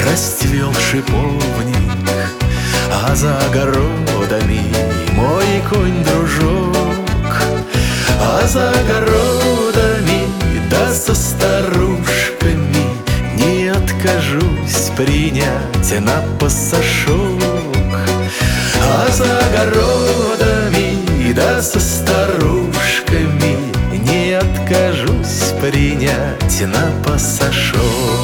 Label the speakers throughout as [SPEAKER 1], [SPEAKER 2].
[SPEAKER 1] расцвел шиповник, а за огородами мой конь-дружок. А за огородами, да со старушками, не откажусь принять на пасашок. А за огородами, да со старушками, не откажусь принять на пасашок.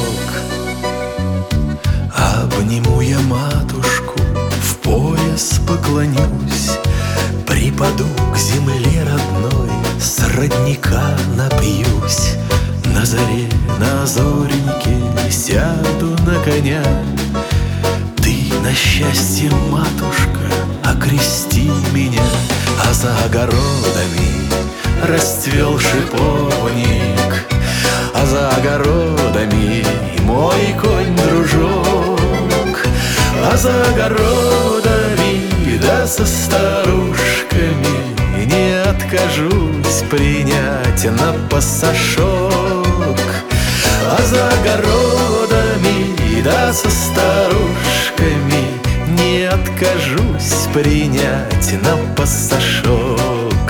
[SPEAKER 1] Обниму я матушку, в пояс поклонюсь, припаду к земле родной, с родника напьюсь. На заре, на зореньке сяду на коня. Ты на счастье, матушка, окрести меня. А за огородами расцвел шиповник, а за огородами мой конь-дружок. А за огородами, да со старушками, не откажусь принять на пасашок. А за огородами, да со старушками, не откажусь принять на пасашок.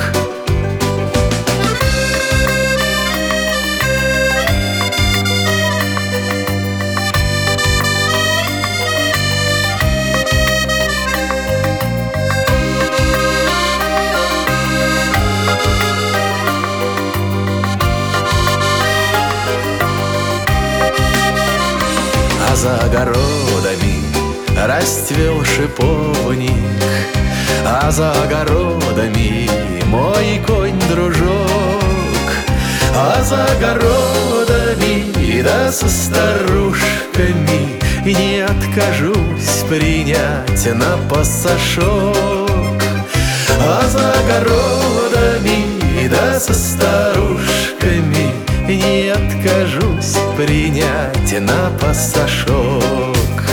[SPEAKER 1] А за огородами расцвел шиповник, а за огородами мой конь-дружок. А за огородами, да со старушками, не откажусь принять на пасашок. А за огородами, да со старушками, не откажусь принять на пасашок.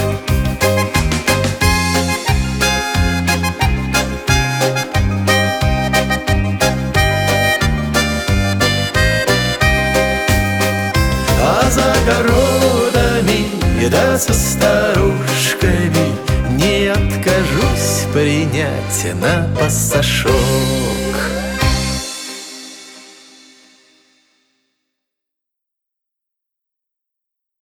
[SPEAKER 1] А за огородами, да со старушками, не откажусь принять на пасашок.